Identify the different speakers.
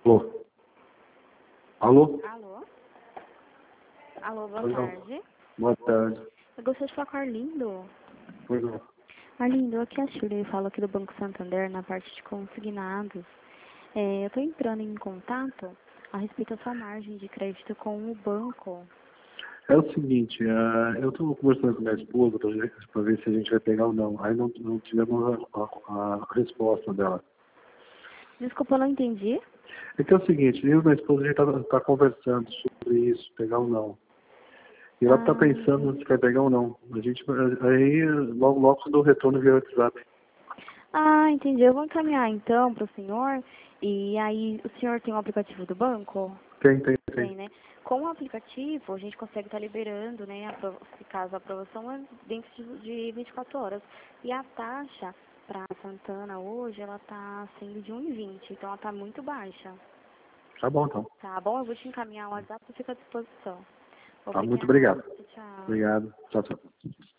Speaker 1: Alô? Alô?
Speaker 2: Alô? Alô, boa
Speaker 1: Pois não.
Speaker 2: tarde.
Speaker 1: Boa tarde.
Speaker 2: Eu gostaria de falar com o Arlindo.
Speaker 1: Pois não.
Speaker 2: Arlindo, aqui é a Shirley, eu falo aqui do Banco Santander, na parte de consignados. Eu estou entrando em contato a respeito da sua margem de crédito com o banco.
Speaker 1: É o seguinte, eu estou conversando com minha esposa para ver se a gente vai pegar ou não. Aí não tivemos a resposta dela.
Speaker 2: Desculpa, eu não entendi.
Speaker 1: É que é o seguinte, eu e minha esposa a gente tá conversando sobre isso, pegar ou não. E ela está pensando se vai pegar ou não. Aí logo quando eu retorno via WhatsApp.
Speaker 2: Entendi. Eu vou encaminhar então para o senhor. E aí, o senhor tem um aplicativo do banco?
Speaker 1: Tem.
Speaker 2: Tem, né? Com o aplicativo, a gente consegue estar liberando, né, se caso a aprovação é dentro de 24 horas. E a taxa para Santana hoje, ela está sendo de 1,20, então ela está muito baixa.
Speaker 1: Tá bom então.
Speaker 2: Tá bom? Eu vou te encaminhar o WhatsApp e fica à disposição.
Speaker 1: Tá, muito
Speaker 2: Obrigada.
Speaker 1: obrigado.
Speaker 2: Tchau.
Speaker 1: Obrigado. Tchau.